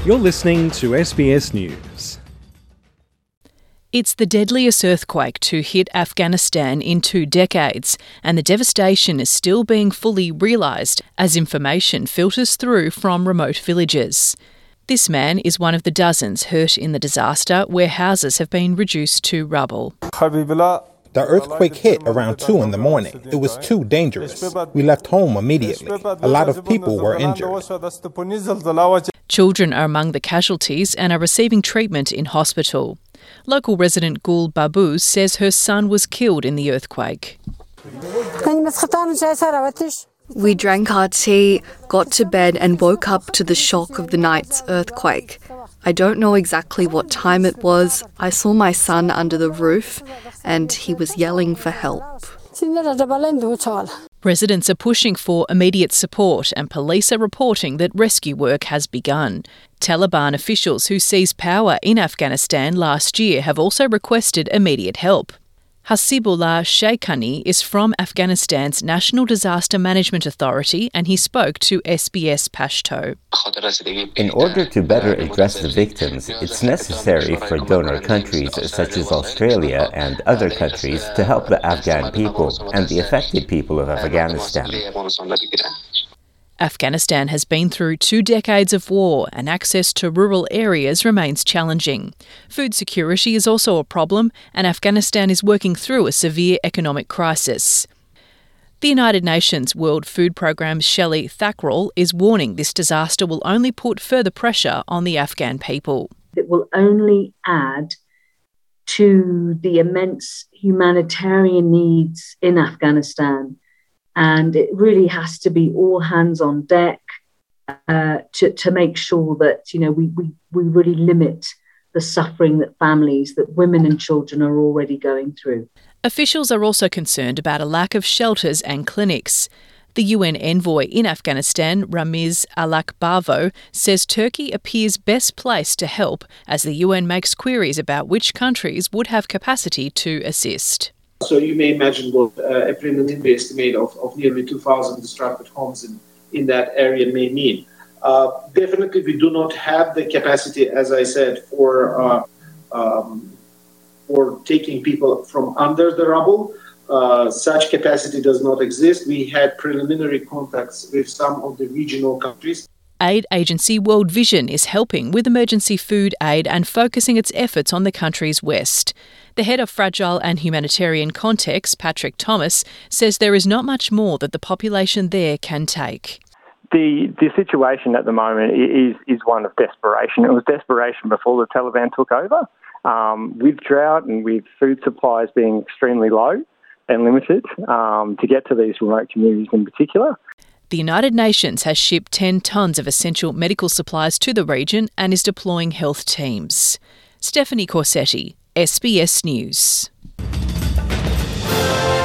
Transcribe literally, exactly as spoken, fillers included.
You're listening to S B S News. It's the deadliest earthquake to hit Afghanistan in two decades, and the devastation is still being fully realised as information filters through from remote villages. This man is one of the dozens hurt in the disaster, where houses have been reduced to rubble. The earthquake hit around two in the morning. It was too dangerous. We left home immediately. A lot of people were injured. Children are among the casualties and are receiving treatment in hospital. Local resident Gul Babu says her son was killed in the earthquake. We drank our tea, got to bed and woke up to the shock of the night's earthquake. I don't know exactly what time it was. I saw my son under the roof and he was yelling for help. Residents are pushing for immediate support and police are reporting that rescue work has begun. Taliban officials who seized power in Afghanistan last year have also requested immediate help. Hasibullah Sheikhani is from Afghanistan's National Disaster Management Authority and he spoke to S B S Pashto. In order to better address the victims, it's necessary for donor countries such as Australia and other countries to help the Afghan people and the affected people of Afghanistan. Afghanistan has been through two decades of war and access to rural areas remains challenging. Food security is also a problem and Afghanistan is working through a severe economic crisis. The United Nations World Food Programme's Shelley Thakral is warning this disaster will only put further pressure on the Afghan people. It will only add to the immense humanitarian needs in Afghanistan. And it really has to be all hands on deck uh, to, to make sure that, you know, we, we, we really limit the suffering that families, that women and children are already going through. Officials are also concerned about a lack of shelters and clinics. The U N envoy in Afghanistan, Ramiz Alakbarov, says Turkey appears best placed to help as the U N makes queries about which countries would have capacity to assist. So you may imagine what uh, a preliminary estimate of, of nearly two thousand disrupted homes in, in that area may mean. Uh, definitely, we do not have the capacity, as I said, for uh, um, for taking people from under the rubble. Uh, such capacity does not exist. We had preliminary contacts with some of the regional countries. Aid agency World Vision is helping with emergency food aid and focusing its efforts on the country's west. The head of Fragile and Humanitarian Contacts, Patrick Thomas, says there is not much more that the population there can take. The the situation at the moment is is one of desperation. It was desperation before the Taliban took over. Um, with drought and with food supplies being extremely low and limited um, to get to these remote communities in particular. The United Nations has shipped ten tonnes of essential medical supplies to the region and is deploying health teams. Stephanie Corsetti, S B S News.